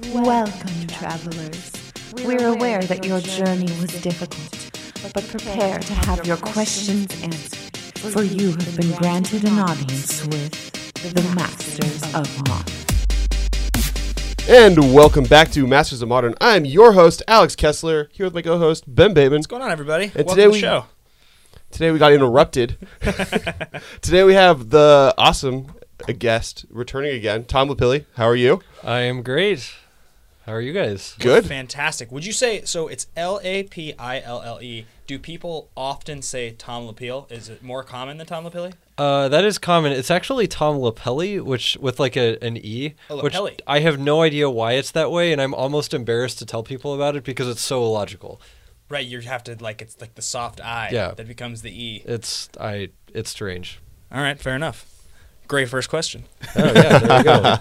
Welcome, travelers. We're aware that your journey was difficult, but prepare to have your questions answered, for you have been granted an audience with the Masters of Modern. And welcome back to Masters of Modern. I'm your host, Alex Kessler, here with my co-host, Ben Bateman. What's going on, everybody? And welcome to the show. Today we got interrupted. Today we have the awesome guest returning again, Tom Lapilli. How are you? I am great. How are you guys? Good. Fantastic. Would you say, so it's Lapille. Do people often say Tom Lapille? Is it more common than Tom Lapilli? That is common. It's actually Tom Lapelli, which with like an E, which I have no idea why it's that way, and I'm almost embarrassed to tell people about it because it's so illogical. Right, you have to, it's like the soft I that becomes the E. It's strange. All right, fair enough. Great first question. Oh, yeah, there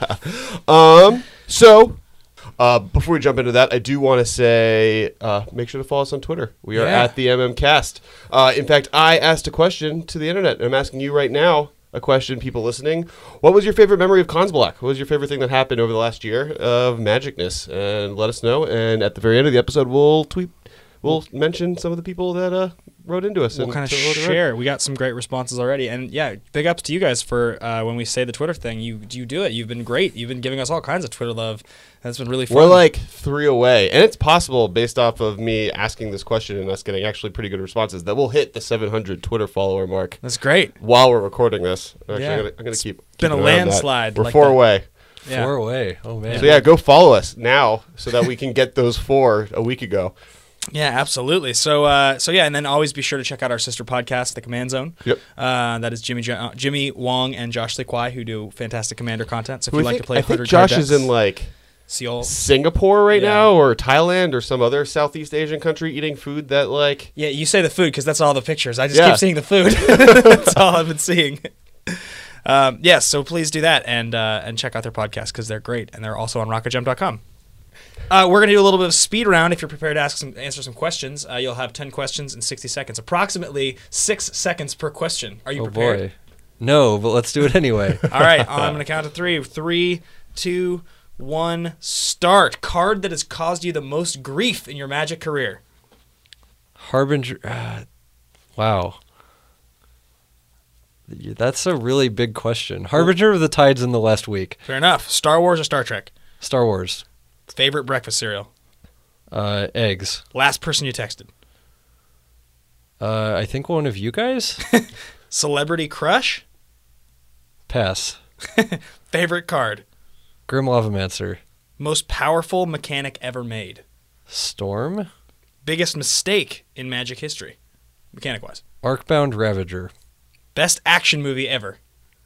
you go. Before we jump into that, I do want to say, make sure to follow us on Twitter. We are at the MMCast. In fact, I asked a question to the internet, and I'm asking you right now a question, people listening. What was your favorite memory of Cons Block? What was your favorite thing that happened over the last year of Magicness? And let us know. And at the very end of the episode, we'll mention some of the people that wrote into us. We'll kind of share. We got some great responses already. And yeah, big ups to you guys for when we say the Twitter thing. You do it. You've been great. You've been giving us all kinds of Twitter love. That's been really fun. We're like 3 away. And it's possible, based off of me asking this question and us getting actually pretty good responses, that we'll hit the 700 Twitter follower mark. That's great. While we're recording this. Actually, I'm going to keep been a landslide. We're 4 away. Yeah. 4 away. Oh, man. So, go follow us now so that we can get those 4 a week ago. Yeah, absolutely. So and then always be sure to check out our sister podcast, The Command Zone. Yep. That is Jimmy Wong and Josh Likwai, who do fantastic Commander content. So if you'd like to play 100 I think Josh card is in Seoul, Singapore right now, or Thailand, or some other Southeast Asian country eating food that Yeah, you say the food because that's all the pictures. I just keep seeing the food. That's all I've been seeing. So please do that and check out their podcast because they're great, and they're also on rocketjump.com. We're going to do a little bit of speed round. If you're prepared to answer some questions, you'll have 10 questions in 60 seconds, approximately 6 seconds per question. Are you prepared? Oh, boy. No, but let's do it anyway. All right, I'm going to count to 3. 3, 2, 1, start. Card that has caused you the most grief in your Magic career. Harbinger. Wow. That's a really big question. Harbinger of the Tides in the last week. Fair enough. Star Wars or Star Trek? Star Wars. Favorite breakfast cereal? Eggs. Last person you texted? I think one of you guys. Celebrity crush? Pass. Favorite card? Grim Lavamancer. Most powerful mechanic ever made? Storm. Biggest mistake in Magic history, mechanic-wise? Arcbound Ravager. Best action movie ever?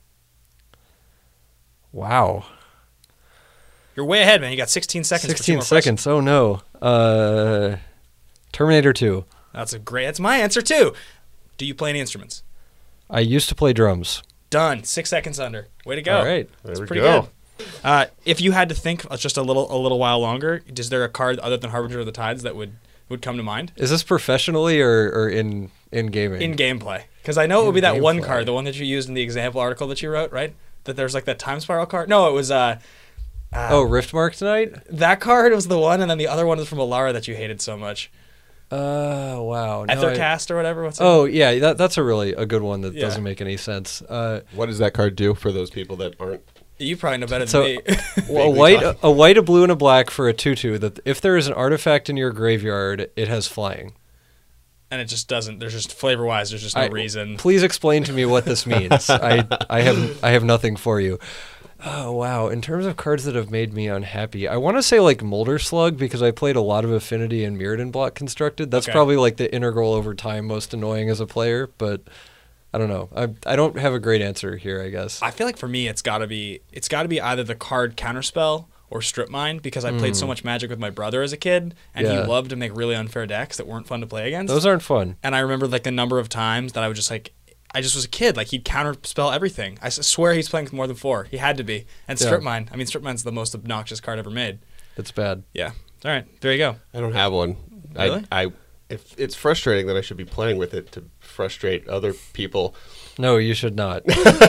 Wow. You're way ahead, man. You got 16 seconds. 16 seconds. Oh, no. Terminator 2. That's my answer, too. Do you play any instruments? I used to play drums. Done. 6 seconds under. Way to go. All right. That's pretty good. If you had to think just a little while longer, is there a card other than Harbinger of the Tides that would come to mind? Is this professionally or in gaming? In gameplay. Because I know it would be that one card, the one that you used in the example article that you wrote, right? That there's that time spiral card. No, it was... Riftmark Tonight? That card was the one, and then the other one is from Alara that you hated so much. Wow. Ethercast or whatever? What's it? Yeah, that's a good one that doesn't make any sense. What does that card do for those people that aren't? You probably know better than me. a white, a blue, and a black for a 2/2, that if there is an artifact in your graveyard, it has flying. And it just doesn't. There's just flavor-wise, there's just no reason. Please explain to me what this means. I have nothing for you. Oh, wow. In terms of cards that have made me unhappy, I want to say Molder Slug because I played a lot of Affinity and Mirrodin Block Constructed. That's probably the integral over time most annoying as a player, but I don't know. I don't have a great answer here, I guess. I feel like for me it's got to be either the card Counterspell or Strip Mine because I played so much Magic with my brother as a kid and he loved to make really unfair decks that weren't fun to play against. Those aren't fun. And I remember the number of times that I would just I just was a kid. He'd counterspell everything. I swear he's playing with more than 4. He had to be. And Strip Mine. I mean, Strip Mine's the most obnoxious card ever made. It's bad. Yeah. All right. There you go. I don't have one. Really? It's frustrating that I should be playing with it to frustrate other people. No, you should not.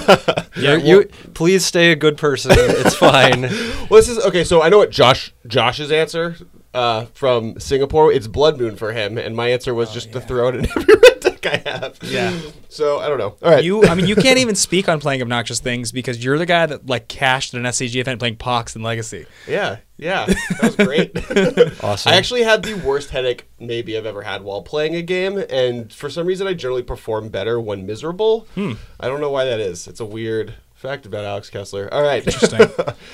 Please stay a good person. It's fine. Well, this is okay. So I know what Josh's answer from Singapore. It's Blood Moon for him, and my answer was to throw it in every red deck I have. Yeah. So I don't know. All right. You can't even speak on playing obnoxious things because you're the guy that like cashed at an SCG event playing Pox and Legacy. Yeah. That was great. Awesome. I actually had the worst headache maybe I've ever had while playing a game, and for some reason I generally perform better when miserable. I don't know why that is. It's a weird fact about Alex Kessler. All right. Interesting.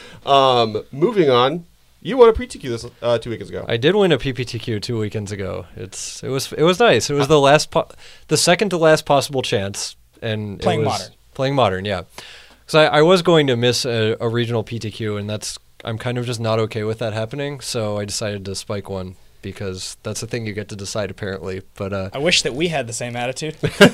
Moving on. You won a pre-TQ this 2 weekends ago. I did win a PPTQ 2 weekends ago. It was nice. It was the second to last possible chance, and playing modern. Modern. Playing Modern, yeah. Because I was going to miss a regional PTQ, and I'm kind of just not okay with that happening. So I decided to spike one because that's the thing you get to decide apparently. But I wish that we had the same attitude.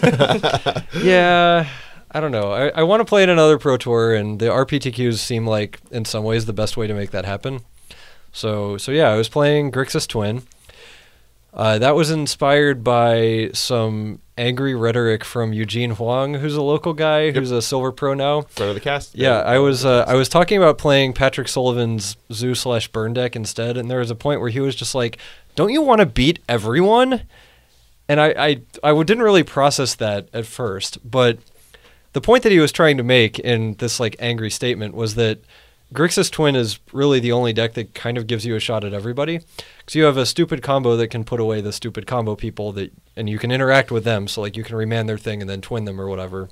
Yeah. I don't know. I want to play in another Pro Tour, and the RPTQs seem like, in some ways, the best way to make that happen. So yeah, I was playing Grixis Twin. That was inspired by some angry rhetoric from Eugene Huang, who's a local guy who's a silver pro now. Front of the cast. Yeah, I was talking about playing Patrick Sullivan's Zoo/Burn deck instead, and there was a point where he was just like, "Don't you want to beat everyone?" And I didn't really process that at first, but the point that he was trying to make in this like angry statement was that Grixis Twin is really the only deck that kind of gives you a shot at everybody. Because you have a stupid combo that can put away the stupid combo people, and you can interact with them. So like you can remand their thing and then twin them or whatever.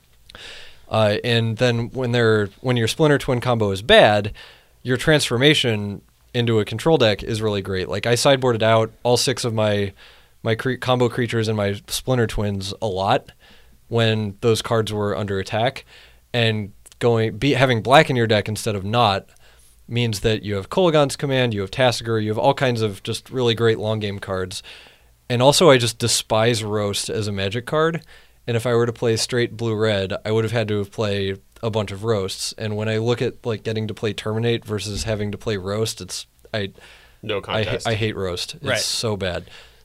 And then when your Splinter Twin combo is bad, your transformation into a control deck is really great. Like I sideboarded out all 6 of my combo creatures and my Splinter Twins a lot when those cards were under attack, and having black in your deck instead of not means that you have Kolaghan's Command, you have Tasigur, you have all kinds of just really great long game cards. And also I just despise Roast as a Magic card, and if I were to play straight blue-red, I would have had to play a bunch of Roasts. And when I look at like getting to play Terminate versus having to play Roast, no contest. I hate Roast. It's right. so bad.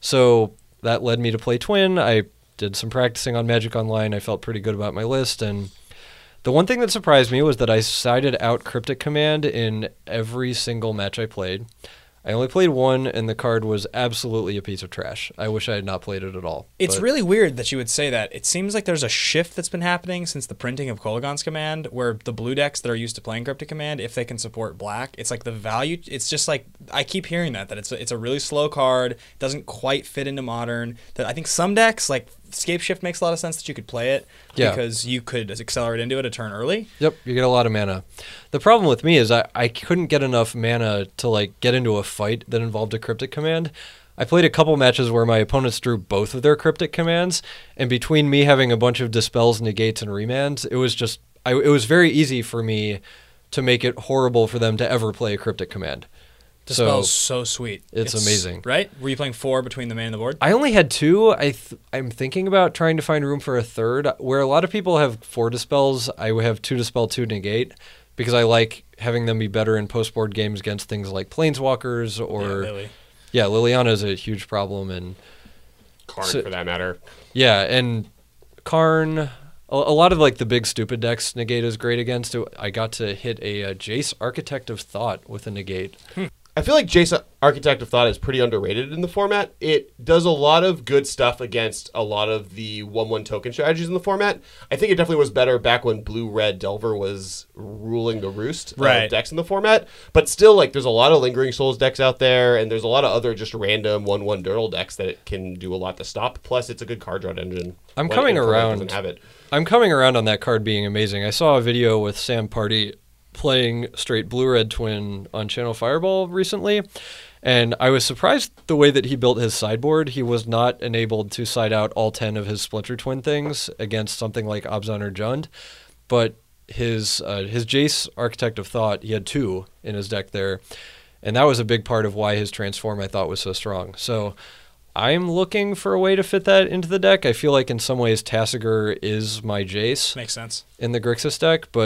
So that led me to play Twin. I did some practicing on Magic Online. I felt pretty good about my list, and the one thing that surprised me was that I sided out Cryptic Command in every single match I played. I only played one, and the card was absolutely a piece of trash. I wish I had not played it at all. It's really weird that you would say that. It seems like there's a shift that's been happening since the printing of Kolaghan's Command, where the blue decks that are used to playing Cryptic Command, if they can support black, it's like the value. It's just like I keep hearing that it's a really slow card, doesn't quite fit into Modern. That I think some decks like Scape Shift makes a lot of sense that you could play it because you could accelerate into it a turn early. Yep, you get a lot of mana. The problem with me is I couldn't get enough mana to like get into a fight that involved a Cryptic Command. I played a couple matches where my opponents drew both of their Cryptic Commands, and between me having a bunch of Dispels, Negates, and Remands, it was very easy for me to make it horrible for them to ever play a Cryptic Command. Dispel's so sweet. It's amazing. Right? Were you playing 4 between the main and the board? I only had 2. I'm thinking about trying to find room for a third. Where a lot of people have 4 Dispels, I have 2 Dispel, 2 Negate, because I like having them be better in post-board games against things like Planeswalkers or... Yeah, Lily. Yeah, Liliana is a huge problem. And Karn, for that matter. Yeah, and Karn... A lot of like the big stupid decks Negate is great against. I got to hit a Jace Architect of Thought with a Negate. I feel like Jace Architect of Thought is pretty underrated in the format. It does a lot of good stuff against a lot of the 1/1 token strategies in the format. I think it definitely was better back when Blue-Red Delver was ruling the roost of decks in the format. But still, like, there's a lot of Lingering Souls decks out there, and there's a lot of other just random 1/1 Dirtle decks that it can do a lot to stop. Plus, it's a good card draw engine. I'm coming around. Doesn't have it. I'm coming around on that card being amazing. I saw a video with Sam Party playing straight Blue-Red Twin on Channel Fireball recently, and I was surprised the way that he built his sideboard. He was not enabled to side out all 10 of his Splinter Twin things against something like Abzan or Jund, but his Jace Architect of Thought, he had 2 in his deck there, and that was a big part of why his Transform I thought was so strong. So I'm looking for a way to fit that into the deck. I feel like in some ways Tasigur is my Jace. Makes sense. In the Grixis deck, but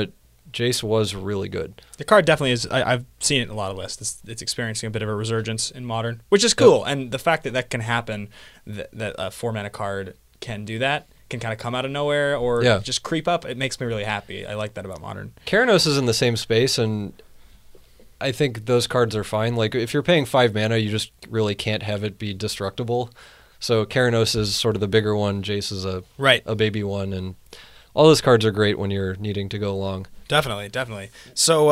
Jace was really good. The card definitely is. I've seen it in a lot of lists. It's experiencing a bit of a resurgence in Modern, which is cool. Yep. And the fact that can happen, that a 4-mana card can do that, can kind of come out of nowhere or just creep up, it makes me really happy. I like that about Modern. Keranos is in the same space, and I think those cards are fine. Like, if you're paying 5 mana, you just really can't have it be destructible. So Keranos is sort of the bigger one. Jace is a baby one, and all those cards are great when you're needing to go long. Definitely. So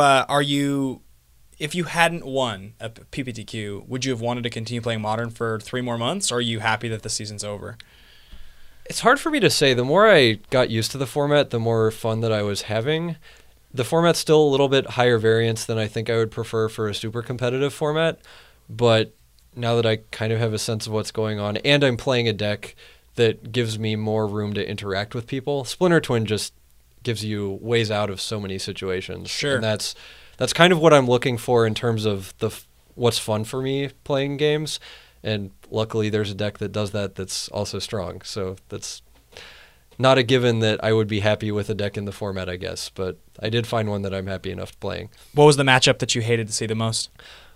if you hadn't won a PPTQ, would you have wanted to continue playing Modern for 3 more months, or are you happy that the season's over? It's hard for me to say. The more I got used to the format, the more fun that I was having. The format's still a little bit higher variance than I think I would prefer for a super competitive format, but now that I kind of have a sense of what's going on, and I'm playing a deck that gives me more room to interact with people, Splinter Twin just gives you ways out of so many situations. Sure. And that's kind of what I'm looking for in terms of what's fun for me playing games, and luckily there's a deck that does that that's also strong, so that's not a given that I would be happy with a deck in the format, I guess, but I did find one that I'm happy enough playing. What was the matchup that you hated to see the most?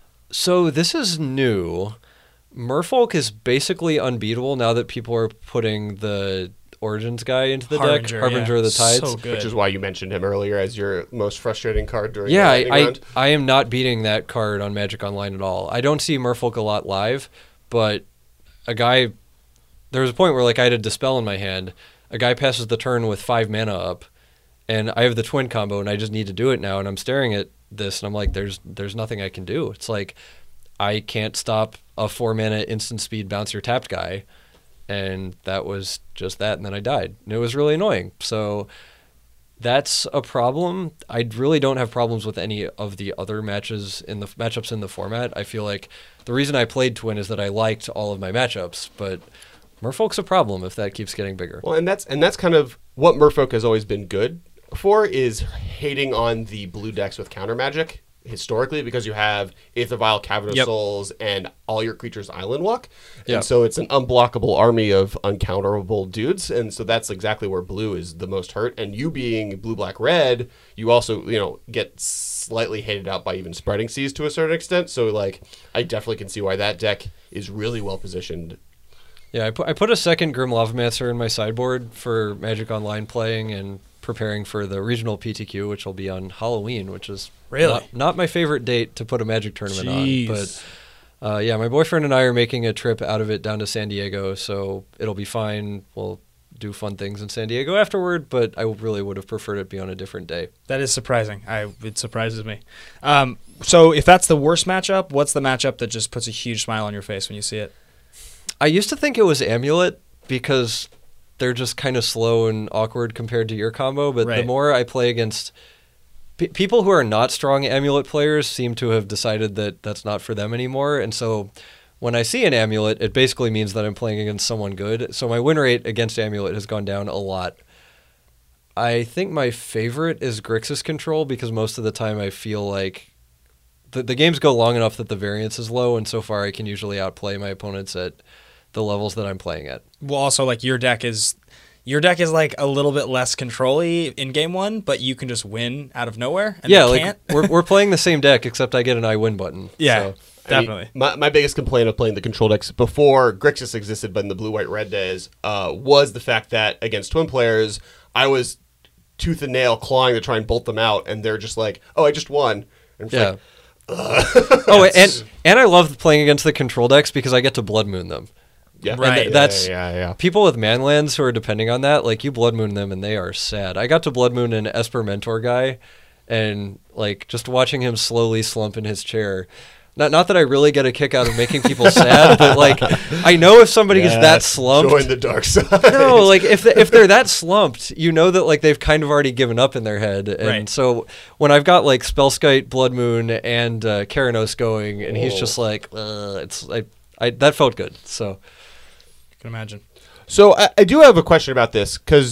So this is new. Merfolk is basically unbeatable now that people are putting the Origins guy into the deck. Harbinger of the Tides. So good. Which is why you mentioned him earlier as your most frustrating card during the round. I am not beating that card on Magic Online at all. I don't see Merfolk a lot live, but there was a point where I had a Dispel in my hand. A guy passes the turn with 5 mana up, and I have the twin combo, and I just need to do it now, and I'm staring at this, and I'm like, there's nothing I can do. It's like, I can't stop a 4 mana instant speed bouncer tapped guy, and that was just that, and then I died. And it was really annoying. So that's a problem. I really don't have problems with any of the other matchups in the format. I feel like the reason I played Twin is that I liked all of my matchups, but Merfolk's a problem if that keeps getting bigger. Well, and that's kind of what Merfolk has always been good for, is hating on the blue decks with counter magic historically, because you have Aether Vial, Cavern of Souls, and all your creatures island walk. And so it's an unblockable army of uncounterable dudes, and so that's exactly where blue is the most hurt. And you being blue, black, red, you also, get slightly hated out by even Spreading Seas to a certain extent. So I definitely can see why that deck is really well positioned. Yeah, I put a second Grim Lavamancer in my sideboard for Magic Online playing and preparing for the regional PTQ, which will be on Halloween, which is not my favorite date to put a Magic tournament on. But my boyfriend and I are making a trip out of it down to San Diego, so it'll be fine. We'll do fun things in San Diego afterward, but I really would have preferred it be on a different day. That is surprising. It surprises me. So if that's the worst matchup, what's the matchup that just puts a huge smile on your face when you see it? I used to think it was Amulet because they're just kind of slow and awkward compared to your combo, but the more I play against people who are not strong Amulet players seem to have decided that that's not for them anymore, and so when I see an Amulet, it basically means that I'm playing against someone good, so my win rate against Amulet has gone down a lot. I think my favorite is Grixis Control, because most of the time I feel like the games go long enough that the variance is low, and so far I can usually outplay my opponents at the levels that I'm playing at. Well, also, your deck is a little bit less control-y in game one, but you can just win out of nowhere. And can't. we're playing the same deck, except I get an I win button. Yeah, so. Definitely. My biggest complaint of playing the control decks before Grixis existed, but in the blue, white, red days, was the fact that against twin players, I was tooth and nail clawing to try and bolt them out, and they're just like, "Oh, I just won." And I'm and I love playing against the control decks because I get to Blood Moon them. Yeah, right. That's yeah. People with manlands who are depending on that, you Blood Moon them and they are sad. I got to Blood Moon an Esper Mentor guy, and just watching him slowly slump in his chair. Not that I really get a kick out of making people sad, but I know if somebody is that slumped. Join the dark side. No, if they're that slumped, you know that they've kind of already given up in their head, and so when I've got Spellskite, Blood Moon, and Keranos going, and he's just that felt good. So I can imagine. So I do have a question about this, because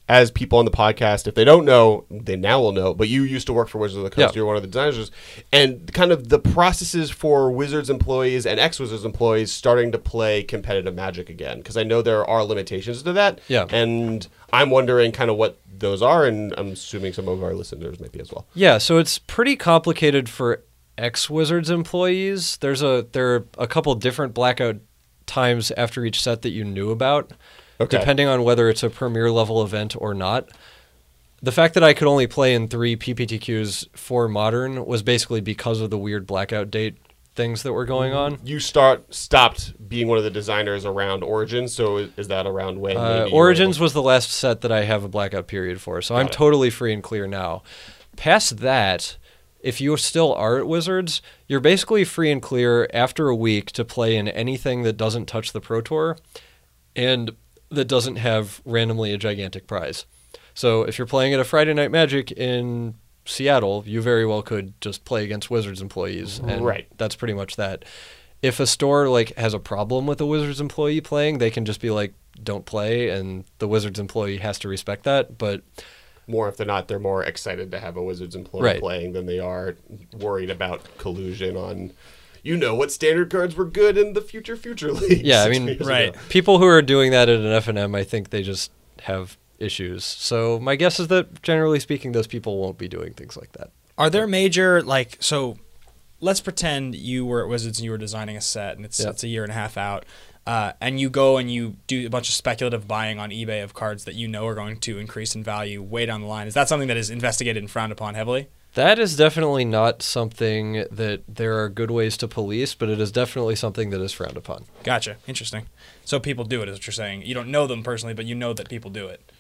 as people on the podcast, if they don't know, they now will know, but you used to work for Wizards of the Coast. Yeah. You're one of the designers. And kind of the processes for Wizards employees and ex-Wizards employees starting to play competitive Magic again. Because I know there are limitations to that. Yeah. And I'm wondering kind of what those are, and I'm assuming some of our listeners maybe as well. Yeah, so it's pretty complicated for ex-Wizards employees. There are a couple different blackout times after each set that you knew about, depending on whether it's a premier level event or not. The fact that I could only play in 3 PPTQs for Modern was basically because of the weird blackout date things that were going on. You stopped being one of the designers around Origins, so is that around when? Maybe Origins was the last set that I have a blackout period for, so I'm totally free and clear now. Past that, if you still are at Wizards, you're basically free and clear after a week to play in anything that doesn't touch the Pro Tour and that doesn't have randomly a gigantic prize. So if you're playing at a Friday Night Magic in Seattle, you very well could just play against Wizards employees, and that's pretty much that. If a store like has a problem with a Wizards employee playing, they can just be like, don't play, and the Wizards employee has to respect that. But more if they're more excited to have a Wizards employee playing than they are worried about collusion on, what standard cards were good in the future leagues. Yeah, I mean, people who are doing that at an FNM, I think they just have issues. So my guess is that generally speaking, those people won't be doing things like that. Are there major, so let's pretend you were at Wizards and you were designing a set and it's a year and a half out. And you go and you do a bunch of speculative buying on eBay of cards that are going to increase in value way down the line. Is that something that is investigated and frowned upon heavily? That is definitely not something that there are good ways to police, but it is definitely something that is frowned upon. Gotcha. Interesting. So people do it, is what you're saying. You don't know them personally, but you know that people do it.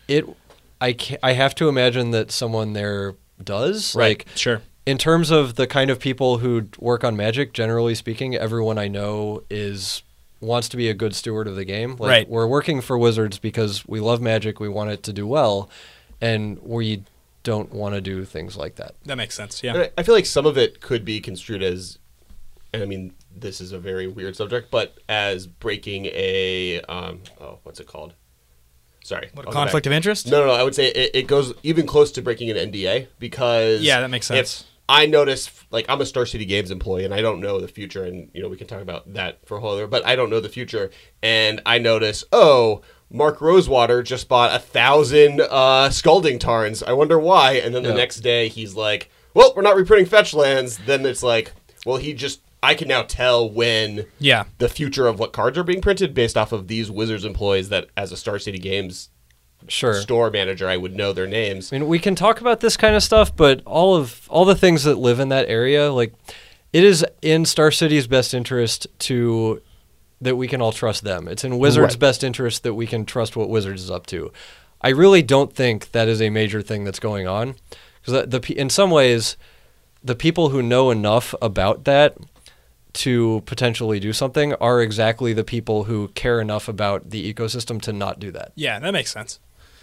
I have to imagine that someone there does. Right. Sure. In terms of the kind of people who work on Magic, generally speaking, everyone I know wants to be a good steward of the game. We're working for Wizards because we love Magic, we want it to do well, and we don't want to do things like that. That makes sense, yeah. And I feel like some of it could be construed as, and I mean, this is a very weird subject, but as breaking a, what's it called? Sorry. What, a conflict of interest? No, I would say it goes even close to breaking an NDA because... Yeah, that makes sense. I notice, I'm a Star City Games employee, and I don't know the future, and, we can talk about that for a whole other, but I don't know the future, and I notice, Mark Rosewater just bought 1,000 Scalding Tarns. I wonder why, and then the next day, he's like, well, we're not reprinting Fetch Lands. Then it's like, well, I can now tell when the future of what cards are being printed based off of these Wizards employees that, as a Star City Games store manager, I would know their names. I mean, we can talk about this kind of stuff, but all the things that live in that area, it is in Star City's best interest that we can all trust them. It's in Wizards' best interest that we can trust what Wizards is up to. I really don't think that is a major thing that's going on, because in some ways, the people who know enough about that to potentially do something are exactly the people who care enough about the ecosystem to not do that. Yeah, that makes sense.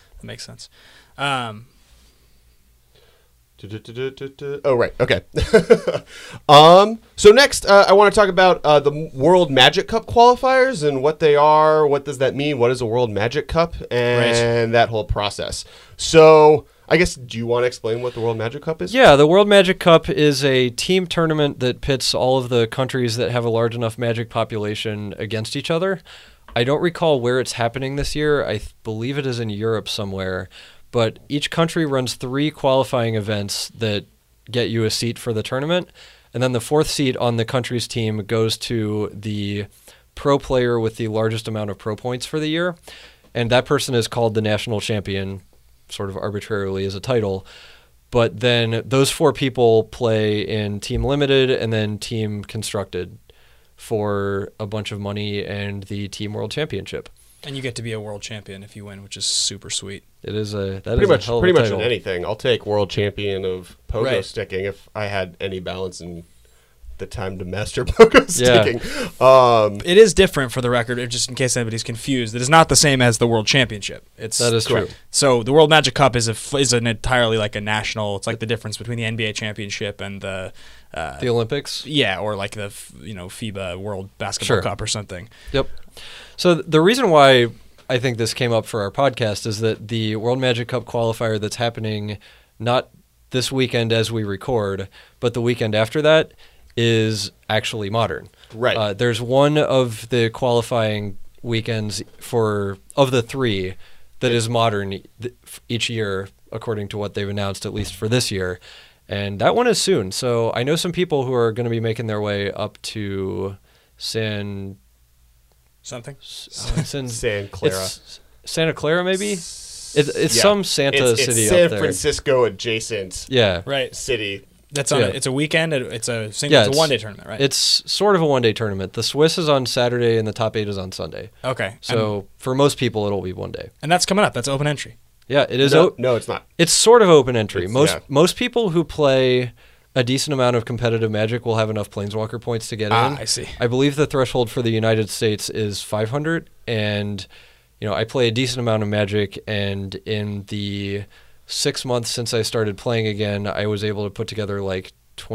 Oh, right. Okay. So next, I want to talk about the World Magic Cup qualifiers and what they are. What does that mean? What is a World Magic Cup? And that whole process. So I guess, do you want to explain what the World Magic Cup is? Yeah, the World Magic Cup is a team tournament that pits all of the countries that have a large enough Magic population against each other. I don't recall where it's happening this year. I believe it is in Europe somewhere. But each country runs 3 qualifying events that get you a seat for the tournament. And then the 4th seat on the country's team goes to the pro player with the largest amount of pro points for the year. And that person is called the national champion, sort of arbitrarily as a title. But then those 4 people play in Team Limited and then Team Constructed for a bunch of money and the Team World Championship. And you get to be a world champion if you win, which is super sweet. It is pretty much in anything. I'll take world champion of pogo sticking if I had any balance in the time to master pogo sticking. It is different, for the record, just in case anybody's confused. It is not the same as the world championship. That is true. So the World Magic Cup is an entirely like a national. It's like the difference between the NBA championship and the Olympics. Yeah, or like the FIBA World Basketball Cup or something. Yep. So the reason why I think this came up for our podcast, is that the World Magic Cup qualifier that's happening not this weekend as we record, but the weekend after that is actually Modern. Right. There's one of the qualifying weekends of the 3 that is Modern each year, according to what they've announced, at least for this year. And that one is soon. So I know some people who are going to be making their way up to Santa Clara. Santa Clara, maybe? It's some Santa city San up there. Francisco adjacent city. That's on it's a weekend. It's a one-day tournament, right? It's sort of a one-day tournament. The Swiss is on Saturday and the top 8 is on Sunday. Okay. So for most people, it'll be one day. And that's coming up. That's open entry. Yeah, it is. No, it's not. It's sort of open entry. Most people who play a decent amount of competitive Magic will have enough Planeswalker points to get in. I see. I believe the threshold for the United States is 500, and I play a decent amount of Magic, and in the 6 months since I started playing again, I was able to put together like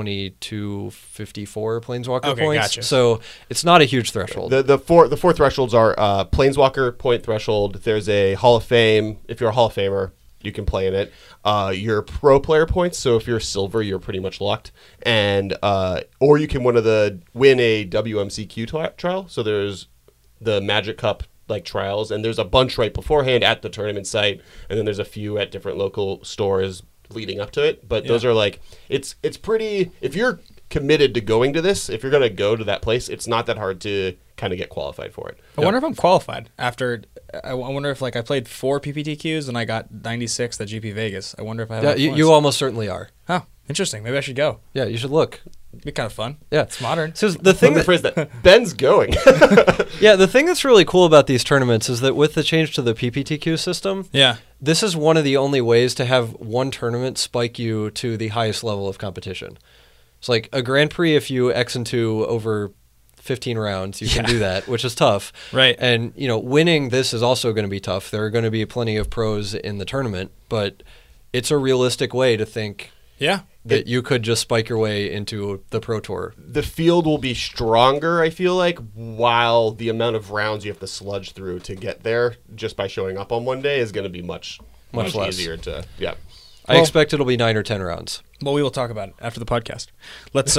2254 Planeswalker points. Gotcha. So it's not a huge threshold. The four thresholds are Planeswalker point threshold. There's a Hall of Fame. If you're a Hall of Famer, you can play in it. Your pro player points. So if you're silver, you're pretty much locked. And or you can win a WMCQ trial. So there's the Magic Cup trials, and there's a bunch right beforehand at the tournament site, and then there's a few at different local stores leading up to it. But those are it's pretty, if you're committed to going to this, if you're going to go to that place, it's not that hard to kind of get qualified for it. I wonder if I'm qualified after. I wonder if I played 4 PPTQs and I got 96 at GP Vegas. I wonder if I have. Yeah, you almost certainly are. Oh, interesting. Maybe I should go. Yeah, you should look. It'd be kind of fun. Yeah, it's Modern. So the thing that Ben's going. Yeah, the thing that's really cool about these tournaments is that with the change to the PPTQ system, this is one of the only ways to have one tournament spike you to the highest level of competition. It's like a Grand Prix. If you X and 2 over 15 rounds, you can do that, which is tough. Right. And winning this is also going to be tough. There are going to be plenty of pros in the tournament, but it's a realistic way to think. Yeah. That you could just spike your way into the Pro Tour. The field will be stronger, I feel like, while the amount of rounds you have to sludge through to get there just by showing up on one day is going to be much less easier to. Yeah. I expect it'll be 9 or 10 rounds. Well, we will talk about it after the podcast. Let's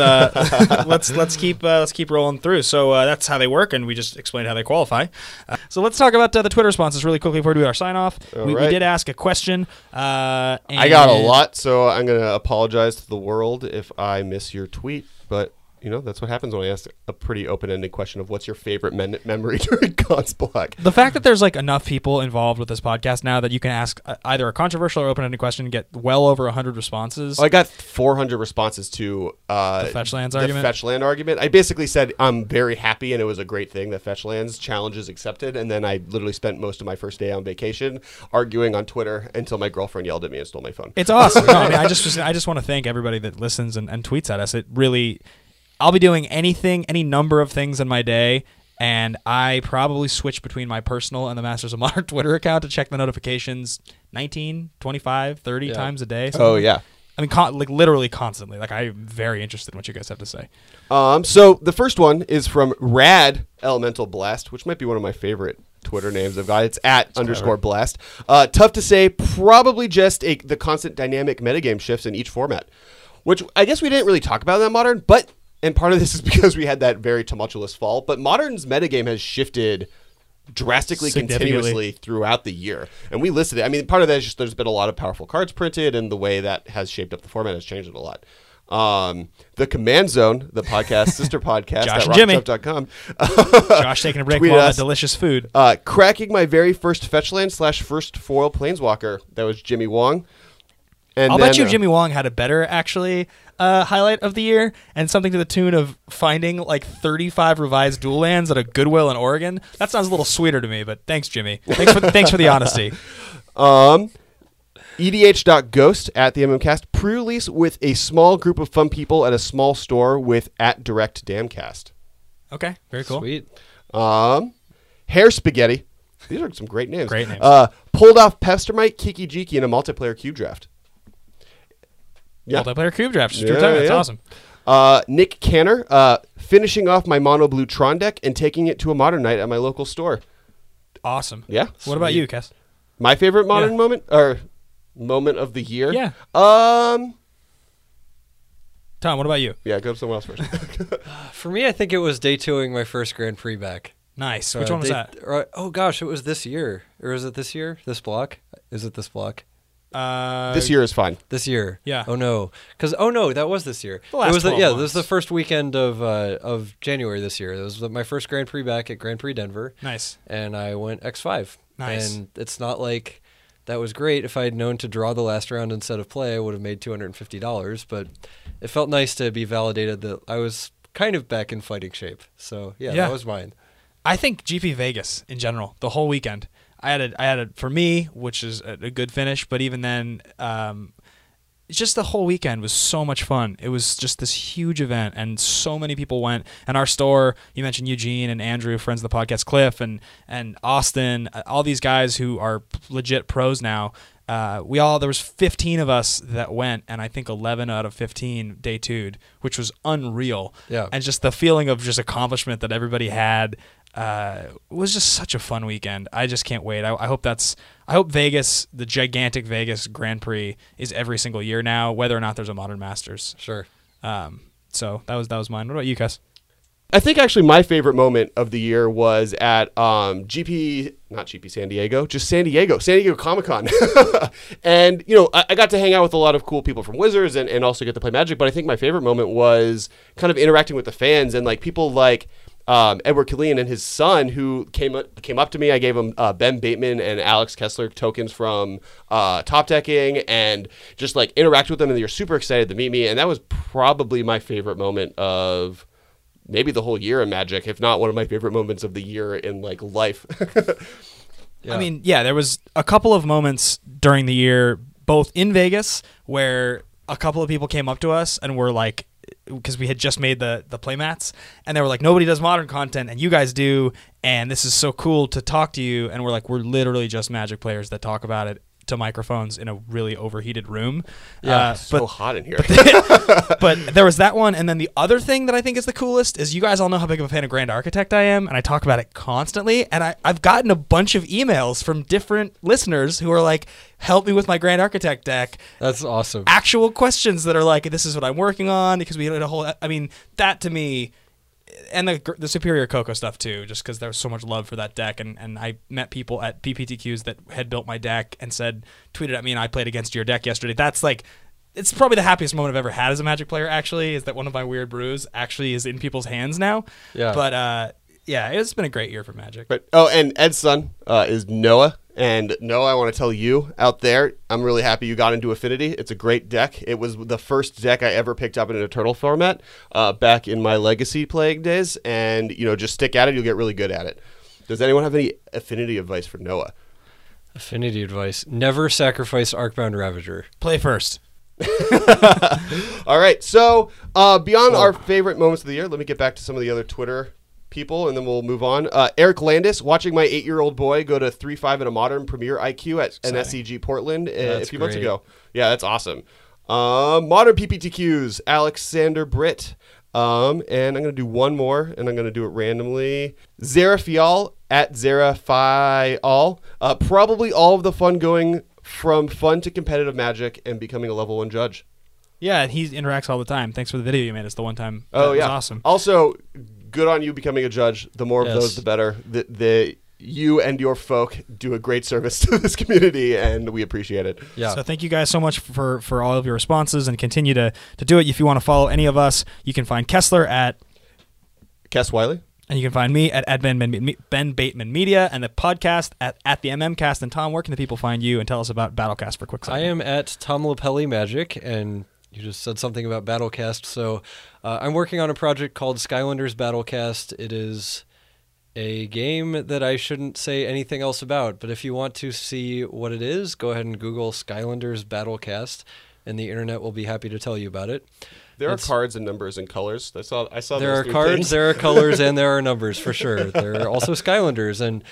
keep rolling through. So that's how they work, and we just explained how they qualify. So let's talk about the Twitter responses really quickly before we do our sign off. We did ask a question. I got a lot, so I'm going to apologize to the world if I miss your tweet, but. That's what happens when I ask a pretty open-ended question of what's your favorite memory during Consblock. The fact that there's enough people involved with this podcast now that you can ask either a controversial or open-ended question and get well over 100 responses. I got 400 responses to the Fetch Lands argument. The Fetch Land argument. I basically said I'm very happy and it was a great thing that Fetch Lands challenge is accepted, and then I literally spent most of my first day on vacation arguing on Twitter until my girlfriend yelled at me and stole my phone. It's awesome. No, I just want to thank everybody that listens and tweets at us. It really. I'll be doing any number of things in my day, and I probably switch between my personal and the Masters of Modern Twitter account to check the notifications 19, 25, 30 times a day. Oh, yeah. I mean, literally constantly. I'm very interested in what you guys have to say. So the first one is from Rad Elemental Blast, which might be one of my favorite Twitter names I've got. It's @_blast. Tough to say, probably just the constant dynamic metagame shifts in each format, which I guess we didn't really talk about in that Modern, but... And part of this is because we had that very tumultuous fall. But Modern's metagame has shifted drastically, continuously throughout the year. And we listed it. I mean, part of that is just there's been a lot of powerful cards printed, and the way that has shaped up the format has changed it a lot. The Command Zone, the podcast, sister podcast Josh at rocketchup.com. Josh taking a break from all that delicious food. Cracking my very first Fetchland / first foil Planeswalker. That was Jimmy Wong. And I'll bet you Jimmy Wong had a better, actually, highlight of the year, and something to the tune of finding 35 revised dual lands at a Goodwill in Oregon. That sounds a little sweeter to me, but thanks, Jimmy. Thanks for the honesty. EDH.ghost at the MMCast pre-release with a small group of fun people at a small store with @DirectDamcast. Okay, very cool. Sweet. Hair Spaghetti. These are some great names. Great names. Pulled off Pestermite, Kiki Jiki in a multiplayer cube draft. Yeah. Multiplayer cube draft. That's awesome. Nick Canner, finishing off my mono blue Tron deck and taking it to a Modern Night at my local store. Awesome. Yeah. What about you, Kes? My favorite modern moment or moment of the year? Yeah. Tom, what about you? Yeah, go to someone else first. For me, I think it was day 2ing my first Grand Prix back. Nice. Which one was that? Oh gosh, it was this year. Or is it this year? This block? Is it this block? This year is fine. This year. Yeah. Oh no, that was this year. The last it was 12 this months. was the first weekend of January this year. It was my first Grand Prix back at Grand Prix Denver. Nice. And I went X5. Nice. And it's not like that was great. If I had known to draw the last round instead of play, I would have made $250. But it felt nice to be validated that I was kind of back in fighting shape. So yeah, that was mine. I think GP Vegas in general, the whole weekend. I had a for me, which is a good finish, but even then, just the whole weekend was so much fun. It was just this huge event, and so many people went. And our store, you mentioned Eugene and Andrew, friends of the podcast, Cliff and Austin, all these guys who are legit pros now. There was 15 of us that went, and I think 11 out of 15 day 2'd, which was unreal. Yeah. And just the feeling of just accomplishment that everybody had. Was just such a fun weekend. I just can't wait. I hope Vegas, the gigantic Vegas Grand Prix, is every single year now, whether or not there's a Modern Masters. Sure. So that was mine. What about you, Kes? I think actually my favorite moment of the year was at not GP San Diego, just San Diego Comic-Con. And, I got to hang out with a lot of cool people from Wizards and also get to play Magic, but I think my favorite moment was kind of interacting with the fans and like people like Edward Killian and his son who came up to me. I gave him Ben Bateman and Alex Kessler tokens from Top Decking and just like interacted with them, and they were super excited to meet me, and that was probably my favorite moment of maybe the whole year in Magic, if not one of my favorite moments of the year in like life. Yeah. I mean, yeah, there was a couple of moments during the year, both in Vegas, where a couple of people came up to us and were like, because we had just made the playmats, and they were like, nobody does modern content, and you guys do, and this is so cool to talk to you. And we're like, we're literally just Magic players that talk about it to microphones in a really overheated room. Yeah, so hot in here. But there was that one, and then the other thing that I think is the coolest is you guys all know how big of a fan of Grand Architect I am, and I talk about it constantly, and I've gotten a bunch of emails from different listeners who are like, help me with my Grand Architect deck. That's awesome. Actual questions that are like, this is what I'm working on, because we had a whole, I mean, that to me, and the Superior Coco stuff too, just because there was so much love for that deck, and I met people at PPTQs that had built my deck and tweeted at me, and I played against your deck yesterday. That's like, it's probably the happiest moment I've ever had as a Magic player, actually, is that one of my weird brews actually is in people's hands now. Yeah. But yeah, it's been a great year for Magic. But, and Ed's son is Noah. And Noah, I want to tell you out there, I'm really happy you got into Affinity. It's a great deck. It was the first deck I ever picked up in an Eternal format back in my Legacy playing days. And, just stick at it. You'll get really good at it. Does anyone have any Affinity advice for Noah? Affinity advice. Never sacrifice Arcbound Ravager. Play first. All right. So beyond our favorite moments of the year, let me get back to some of the other Twitter people, and then we'll move on. Eric Landis, watching my 8-year-old boy go to 3.5 in a modern Premier IQ at an SCG Portland a few months ago. Yeah, that's awesome. Modern PPTQs, Alexander Britt. And I'm going to do one more, and I'm going to do it randomly. Zerafial at Zerafial. Probably all of the fun going from fun to competitive Magic and becoming a level 1 judge. Yeah, he interacts all the time. Thanks for the video you made us the one time. Oh, that yeah. was awesome. Also, good on you becoming a judge. The more of Yes. those, the better. You and your folk do a great service to this community, and we appreciate it. Yeah. So thank you guys so much for all of your responses, and continue to do it. If you want to follow any of us, you can find Kessler at Kess Wiley. And you can find me at Ben Bateman Media, and the podcast at the MMcast. And Tom, where can the people find you, and tell us about Battlecast for a quick second? I am at Tom Lapelli Magic, and you just said something about Battlecast. So I'm working on a project called Skylanders Battlecast. It is a game that I shouldn't say anything else about, but if you want to see what it is, go ahead and Google Skylanders Battlecast, and the internet will be happy to tell you about it. There are cards and numbers and colors. I saw There those are new cards, things. there are colors, and there are numbers for sure. There are also Skylanders, and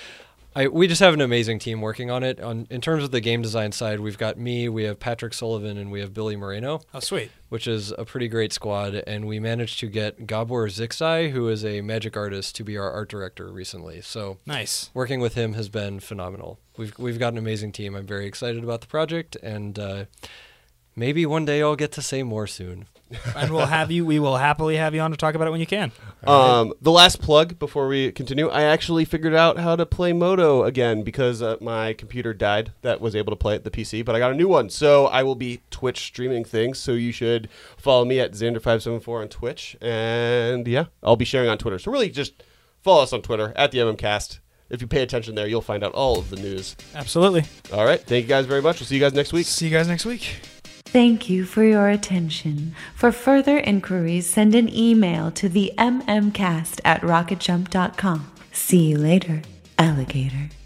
We just have an amazing team working on it. In terms of the game design side, we've got me, we have Patrick Sullivan, and we have Billy Moreno. Oh, sweet. Which is a pretty great squad. And we managed to get Gabor Zixai, who is a Magic artist, to be our art director recently. So nice. Working with him has been phenomenal. We've got an amazing team. I'm very excited about the project, and maybe one day I'll get to say more soon. And we will happily have you on to talk about it when you can. The last plug before we continue, I actually figured out how to play Moto again because my computer died that was able to play it, the PC, but I got a new one. So I will be Twitch streaming things. So you should follow me at Xander574 on Twitch. And yeah, I'll be sharing on Twitter. So really just follow us on Twitter at the MMCast. If you pay attention there, you'll find out all of the news. Absolutely. All right. Thank you guys very much. We'll see you guys next week. See you guys next week. Thank you for your attention. For further inquiries, send an email to the mmcast@rocketjump.com. See you later, alligator.